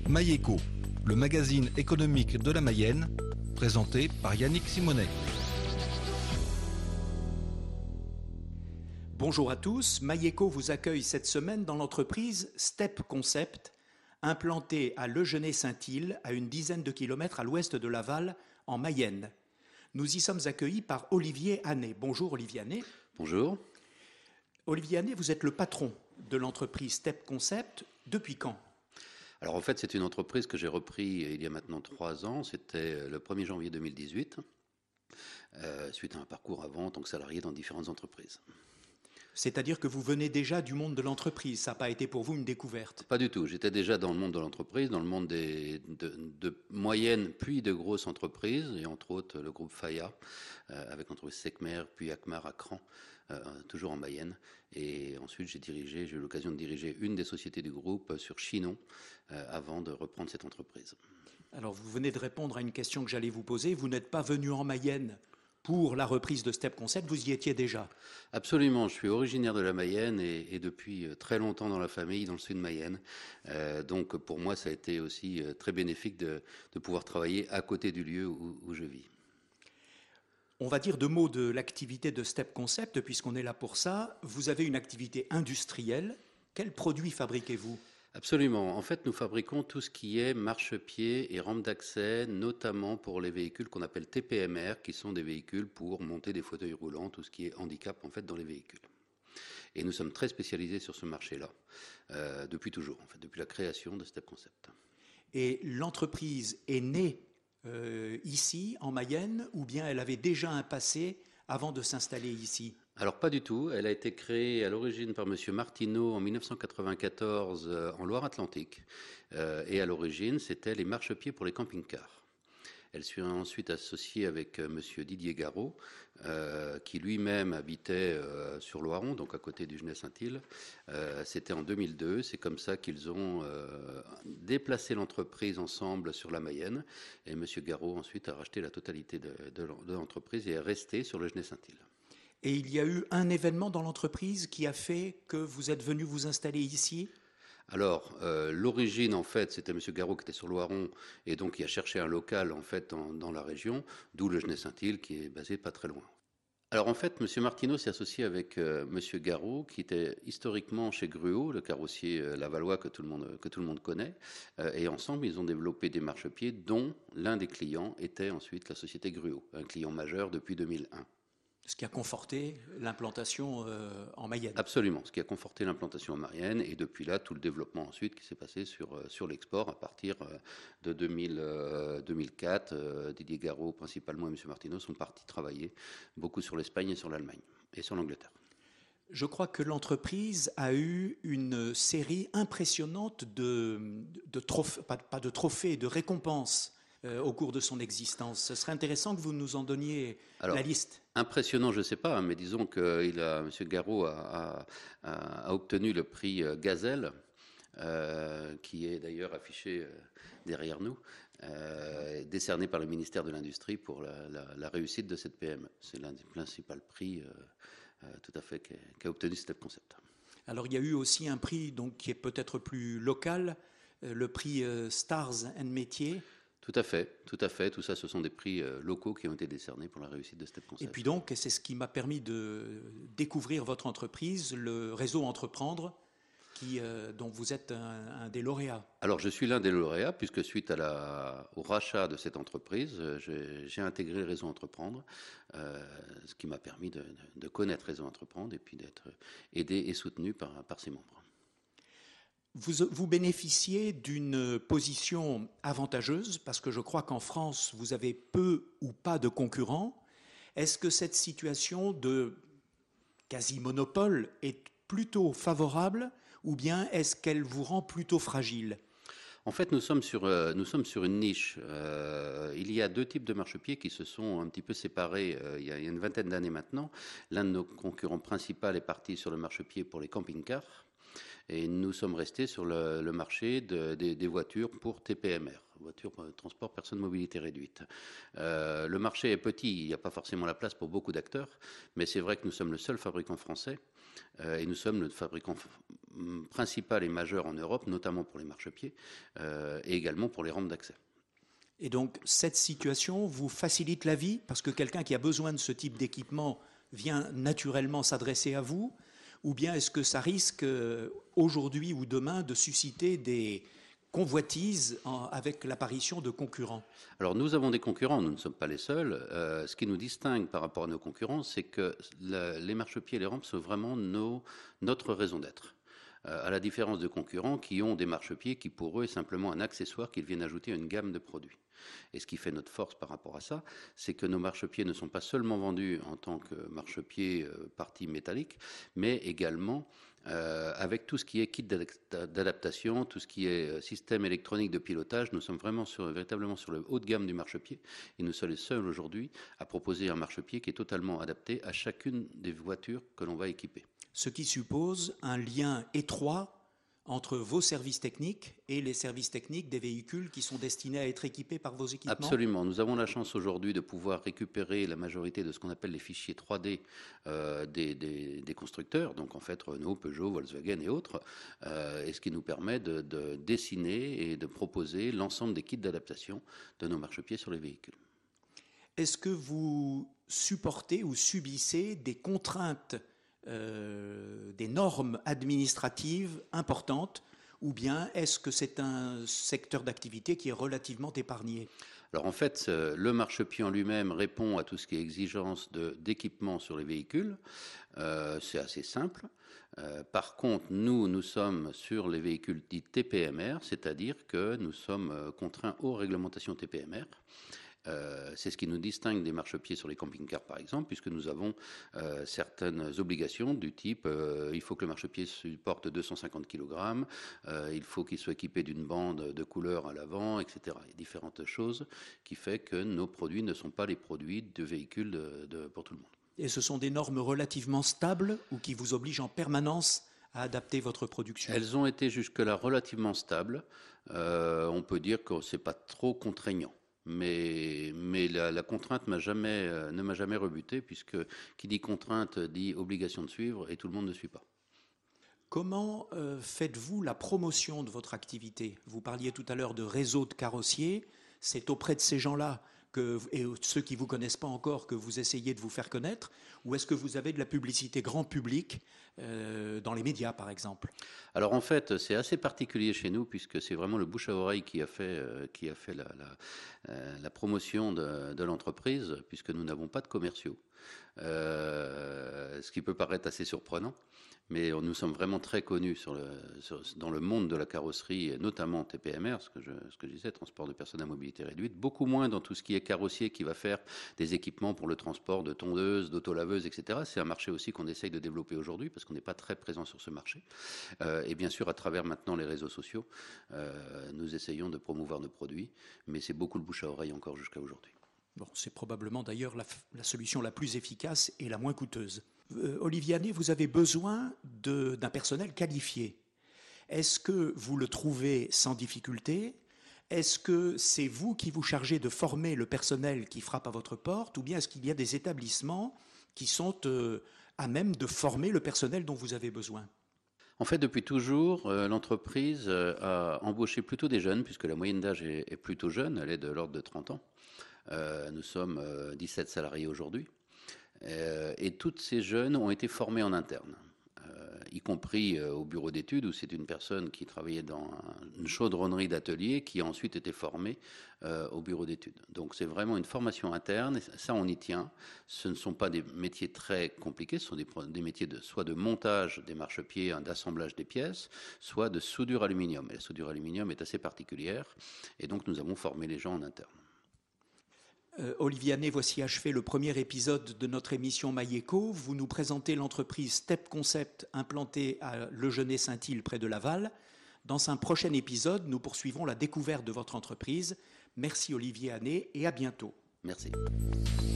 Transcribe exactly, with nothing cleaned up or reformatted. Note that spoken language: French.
MyEco, le magazine économique de la Mayenne, présenté par Yannick Simonet. Bonjour à tous, MyEco vous accueille cette semaine dans l'entreprise Step Concept, implantée à Le Genêt-Saint-Île, à une dizaine de kilomètres à l'ouest de Laval, en Mayenne. Nous y sommes accueillis par Olivier Hannet. Bonjour Olivier Hannet. Bonjour. Olivier Hannet, vous êtes le patron de l'entreprise Step Concept. Depuis quand ? Alors en fait, c'est une entreprise que j'ai repris il y a maintenant trois ans. C'était le premier janvier deux mille dix-huit, euh, suite à un parcours avant en tant que salarié dans différentes entreprises. C'est-à-dire que vous venez déjà du monde de l'entreprise, ça n'a pas été pour vous une découverte ? Pas du tout, j'étais déjà dans le monde de l'entreprise, dans le monde des, de, de moyennes puis de grosses entreprises, et entre autres le groupe Faya, euh, avec l'entreprise Secmer, puis Akmar à Cran, euh, toujours en Mayenne. Et ensuite j'ai dirigé, j'ai eu l'occasion de diriger une des sociétés du groupe sur Chinon, euh, avant de reprendre cette entreprise. Alors vous venez de répondre à une question que j'allais vous poser, vous n'êtes pas venu en Mayenne pour la reprise de Step Concept, vous y étiez déjà ? Absolument, je suis originaire de la Mayenne et, et depuis très longtemps dans la famille, dans le sud de Mayenne. Euh, donc pour moi, ça a été aussi très bénéfique de, de pouvoir travailler à côté du lieu où, où je vis. On va dire deux mots de l'activité de Step Concept, puisqu'on est là pour ça. Vous avez une activité industrielle. Quels produits fabriquez-vous ? Absolument. En fait, nous fabriquons tout ce qui est marchepied et rampe d'accès, notamment pour les véhicules qu'on appelle T P M R, qui sont des véhicules pour monter des fauteuils roulants, tout ce qui est handicap en fait dans les véhicules. Et nous sommes très spécialisés sur ce marché-là, euh, depuis toujours, en fait, depuis la création de Step Concept. Et l'entreprise est née euh, ici, en Mayenne, ou bien elle avait déjà un passé avant de s'installer ici ? Alors pas du tout, elle a été créée à l'origine par Monsieur Martineau en mille neuf cent quatre-vingt-quatorze euh, en Loire-Atlantique. Euh, et à l'origine, c'était les marchepieds pour les camping-cars. Elle s'est ensuite associée avec euh, Monsieur Didier Garot, euh, qui lui-même habitait euh, sur Loiron, donc à côté du Genêt-Saint-Île. Euh, c'était en deux mille deux, c'est comme ça qu'ils ont euh, déplacé l'entreprise ensemble sur la Mayenne. Et Monsieur Garot ensuite a racheté la totalité de, de, de l'entreprise et est resté sur le Genêt-Saint-Île. Et il y a eu un événement dans l'entreprise qui a fait que vous êtes venu vous installer ici ? Alors, euh, l'origine, en fait, c'était M. Garot qui était sur Loiron et donc qui a cherché un local, en fait, en, dans la région, d'où le Genêt-Saint-Île, qui est basé pas très loin. Alors, en fait, M. Martineau s'est associé avec euh, M. Garot, qui était historiquement chez Gruau, le carrossier euh, lavallois que tout le monde, que tout le monde connaît. Euh, et ensemble, ils ont développé des marchepieds dont l'un des clients était ensuite la société Gruau, un client majeur depuis deux mille un. Ce qui a conforté l'implantation euh, en Mayenne. Absolument, ce qui a conforté l'implantation en Mayenne et depuis là, tout le développement ensuite qui s'est passé sur, euh, sur l'export à partir euh, de deux mille, euh, deux mille quatre. Euh, Didier Garot, principalement, et M. Martineau sont partis travailler beaucoup sur l'Espagne et sur l'Allemagne et sur l'Angleterre. Je crois que l'entreprise a eu une série impressionnante de, de trophées, pas, pas de trophées, de récompenses euh, au cours de son existence. Ce serait intéressant que vous nous en donniez Alors, la liste. Impressionnant, je ne sais pas, hein, mais disons que il a, M. Garot a, a, a obtenu le prix Gazelle, euh, qui est d'ailleurs affiché euh, derrière nous, euh, décerné par le ministère de l'Industrie pour la, la, la réussite de cette P M E. C'est l'un des principaux prix euh, euh, tout à fait qu'a, qu'a obtenu Step Concept. Alors il y a eu aussi un prix donc, qui est peut-être plus local, euh, le prix euh, Stars and Métiers. Tout à fait, tout à fait. Tout ça, ce sont des prix euh, locaux qui ont été décernés pour la réussite de Step Concept. Et puis donc, c'est ce qui m'a permis de découvrir votre entreprise, le réseau Entreprendre, qui, euh, dont vous êtes un, un des lauréats. Alors, je suis l'un des lauréats, puisque suite à la, au rachat de cette entreprise, j'ai, j'ai intégré le réseau Entreprendre, euh, ce qui m'a permis de, de, de connaître Réseau Entreprendre et puis d'être aidé et soutenu par, par ses membres. Vous, vous bénéficiez d'une position avantageuse parce que je crois qu'en France, vous avez peu ou pas de concurrents. Est-ce que cette situation de quasi-monopole est plutôt favorable ou bien est-ce qu'elle vous rend plutôt fragile ? En fait, nous sommes sur euh, nous sommes sur une niche. Euh, il y a deux types de marchepieds qui se sont un petit peu séparés euh, il, y a, il y a une vingtaine d'années maintenant. L'un de nos concurrents principaux est parti sur le marchepied pour les camping-cars. Et nous sommes restés sur le, le marché de, des, des voitures pour T P M R, voitures pour transport personnes mobilité réduite. Euh, le marché est petit, il n'y a pas forcément la place pour beaucoup d'acteurs, mais c'est vrai que nous sommes le seul fabricant français euh, et nous sommes le fabricant principale et majeure en Europe, notamment pour les marchepieds euh, et également pour les rampes d'accès. Et donc, cette situation vous facilite la vie parce que quelqu'un qui a besoin de ce type d'équipement vient naturellement s'adresser à vous, ou bien est-ce que ça risque aujourd'hui ou demain de susciter des convoitises en, avec l'apparition de concurrents? Alors nous avons des concurrents, nous ne sommes pas les seuls. Euh, ce qui nous distingue par rapport à nos concurrents, c'est que la, les marchepieds et les rampes sont vraiment nos, notre raison d'être. Euh, à la différence de concurrents qui ont des marchepieds qui pour eux est simplement un accessoire qu'ils viennent ajouter à une gamme de produits. Et ce qui fait notre force par rapport à ça, c'est que nos marchepieds ne sont pas seulement vendus en tant que marchepieds euh, partie métallique, mais également euh, avec tout ce qui est kit d'adaptation, tout ce qui est système électronique de pilotage. Nous sommes vraiment sur, véritablement sur le haut de gamme du marchepied et nous sommes les seuls aujourd'hui à proposer un marchepied qui est totalement adapté à chacune des voitures que l'on va équiper. Ce qui suppose un lien étroit entre vos services techniques et les services techniques des véhicules qui sont destinés à être équipés par vos équipements? Absolument. Nous avons la chance aujourd'hui de pouvoir récupérer la majorité de ce qu'on appelle les fichiers trois D euh, des, des, des constructeurs, donc en fait Renault, Peugeot, Volkswagen et autres, euh, et ce qui nous permet de, de dessiner et de proposer l'ensemble des kits d'adaptation de nos marchepieds sur les véhicules. Est-ce que vous supportez ou subissez des contraintes Euh, des normes administratives importantes, ou bien est-ce que c'est un secteur d'activité qui est relativement épargné? Alors en fait, le marchepied en lui-même répond à tout ce qui est exigence de, d'équipement sur les véhicules. Euh, c'est assez simple. Euh, par contre, nous, nous sommes sur les véhicules dits T P M R, c'est-à-dire que nous sommes contraints aux réglementations T P M R. Euh, c'est ce qui nous distingue des marchepieds sur les camping-cars, par exemple, puisque nous avons euh, certaines obligations du type euh, il faut que le marchepied supporte deux cent cinquante kilogrammes, euh, il faut qu'il soit équipé d'une bande de couleur à l'avant, et cetera. Il y a différentes choses qui font que nos produits ne sont pas les produits de véhicules de, de, pour tout le monde. Et ce sont des normes relativement stables ou qui vous obligent en permanence à adapter votre production? Elles ont été jusque-là relativement stables. Euh, on peut dire que ce n'est pas trop contraignant. Mais, mais la, la contrainte m'a jamais, euh, ne m'a jamais rebuté, puisque qui dit contrainte dit obligation de suivre, et tout le monde ne suit pas. Comment euh, faites-vous la promotion de votre activité? Vous parliez tout à l'heure de réseau de carrossiers. C'est auprès de ces gens-là que, et ceux qui ne vous connaissent pas encore que vous essayez de vous faire connaître, ou est-ce que vous avez de la publicité grand public euh, dans les médias, par exemple? Alors en fait, c'est assez particulier chez nous, puisque c'est vraiment le bouche à oreille qui a fait, euh, qui a fait la, la, euh, la promotion de, de l'entreprise, puisque nous n'avons pas de commerciaux. Euh, ce qui peut paraître assez surprenant. Mais nous sommes vraiment très connus sur le, sur, dans le monde de la carrosserie, notamment T P M R, ce que, je, ce que je disais, transport de personnes à mobilité réduite, beaucoup moins dans tout ce qui est carrossier qui va faire des équipements pour le transport de tondeuses, d'autolaveuses, et cetera. C'est un marché aussi qu'on essaye de développer aujourd'hui parce qu'on n'est pas très présent sur ce marché. Euh, et bien sûr, à travers maintenant les réseaux sociaux, euh, nous essayons de promouvoir nos produits, mais c'est beaucoup le bouche à oreille encore jusqu'à aujourd'hui. Bon, c'est probablement d'ailleurs la, la solution la plus efficace et la moins coûteuse. Euh, Olivier Hanné, vous avez besoin de, d'un personnel qualifié. Est-ce que vous le trouvez sans difficulté? Est-ce que c'est vous qui vous chargez de former le personnel qui frappe à votre porte, ou bien est-ce qu'il y a des établissements qui sont euh, à même de former le personnel dont vous avez besoin? En fait, depuis toujours, euh, l'entreprise euh, a embauché plutôt des jeunes, puisque la moyenne d'âge est, est plutôt jeune, elle est de l'ordre de trente ans. Euh, nous sommes euh, dix-sept salariés aujourd'hui. Euh, et toutes ces jeunes ont été formés en interne, euh, y compris euh, au bureau d'études, où c'est une personne qui travaillait dans un, une chaudronnerie d'atelier qui a ensuite été formée euh, au bureau d'études. Donc c'est vraiment une formation interne, et ça on y tient. Ce ne sont pas des métiers très compliqués, ce sont des, des métiers de, soit de montage des marchepieds, d'assemblage des pièces, soit de soudure aluminium. Et la soudure aluminium est assez particulière, et donc nous avons formé les gens en interne. Euh, Olivier Hanné, voici achevé le premier épisode de notre émission Mailleco. Vous nous présentez l'entreprise Step Concept implantée à Le Genêt-Saint-Île près de Laval. Dans un prochain épisode, nous poursuivons la découverte de votre entreprise. Merci Olivier Hanné et à bientôt. Merci.